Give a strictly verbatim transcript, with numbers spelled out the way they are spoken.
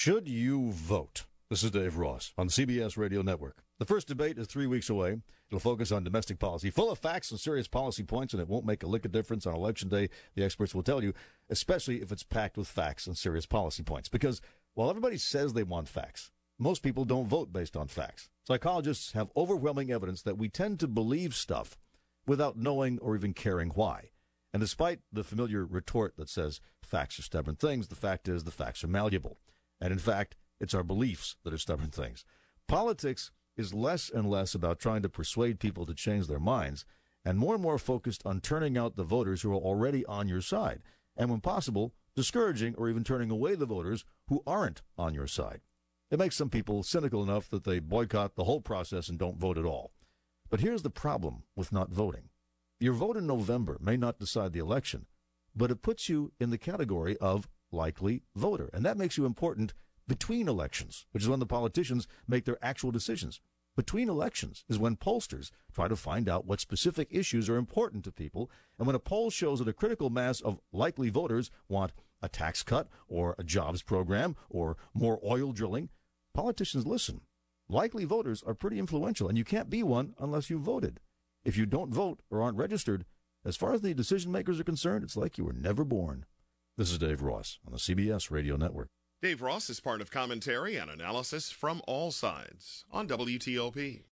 Should you vote? This is Dave Ross on the C B S Radio Network. The first debate is three weeks away. It'll focus on domestic policy, full of facts and serious policy points, and it won't make a lick of difference on Election Day, the experts will tell you, especially if it's packed with facts and serious policy points. Because while everybody says they want facts, most people don't vote based on facts. Psychologists have overwhelming evidence that we tend to believe stuff without knowing or even caring why. And despite the familiar retort that says facts are stubborn things, the fact is the facts are malleable. And in fact, it's our beliefs that are stubborn things. Politics is less and less about trying to persuade people to change their minds and more and more focused on turning out the voters who are already on your side, and when possible, discouraging or even turning away the voters who aren't on your side. It makes some people cynical enough that they boycott the whole process and don't vote at all. But here's the problem with not voting. Your vote in November may not decide the election, but it puts you in the category of likely voter, and that makes you important between elections, which is when the politicians make their actual decisions. Between elections is when pollsters try to find out what specific issues are important to people, and when a poll shows that a critical mass of likely voters want a tax cut or a jobs program or more oil drilling, politicians listen. Likely voters are pretty influential, and you can't be one unless you voted. If you don't vote or aren't registered, as far as the decision makers are concerned, it's like you were never born. This is Dave Ross on the C B S Radio Network. Dave Ross is part of commentary and analysis from all sides on W T O P.